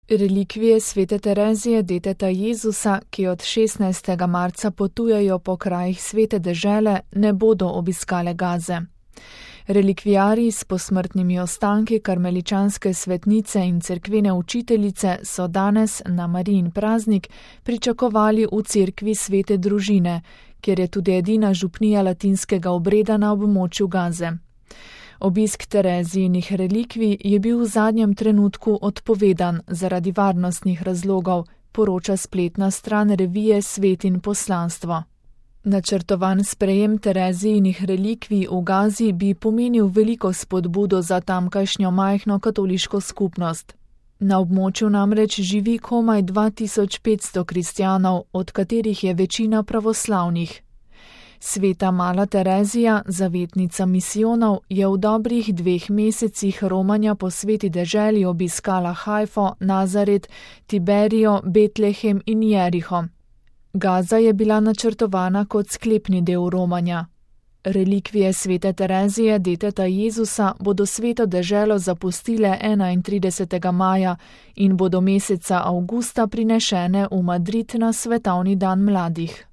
Relikvije svete Terezije, deteta Jezusa, ki od 16. marca potujejo po krajih svete dežele, ne bodo obiskale Gaze. Relikvijarji s posmrtnimi ostanki karmeličanske svetnice in cerkvene učiteljice so danes na Marijin praznik pričakovali v cerkvi svete družine, kjer je tudi edina župnija latinskega obreda na območju Gaze. Obisk Terezijinih relikvij je bil v zadnjem trenutku odpovedan zaradi varnostnih razlogov, poroča spletna stran revije Svet in poslanstvo. Načrtovan sprejem Terezijinih relikvij v Gazi bi pomenil veliko spodbudo za tamkajšnjo majhno katoliško skupnost. Na območju namreč živi komaj 2500 kristjanov, od katerih je večina pravoslavnih. Sveta mala Terezija, zavetnica misijonov, je v dobrih 2 mesecih romanja po sveti deželi obiskala Hajfo, Nazaret, Tiberijo, Betlehem in Jeriho. Gaza je bila načrtovana kot sklepni del romanja. Relikvije svete Terezije, deteta Jezusa, bodo sveto deželo zapustile 31. maja in bodo meseca avgusta prinešene v Madrid na svetovni dan mladih.